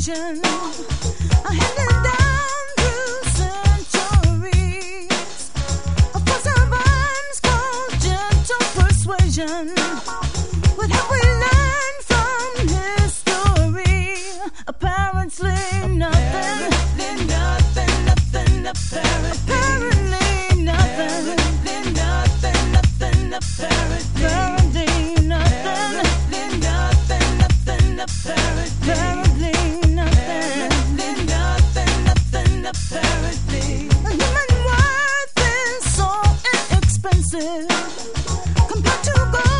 persuasion, handed down through centuries. A force of arms called gentle persuasion. What have we learned from history? Apparently nothing. Human worth is so inexpensive compared to gold.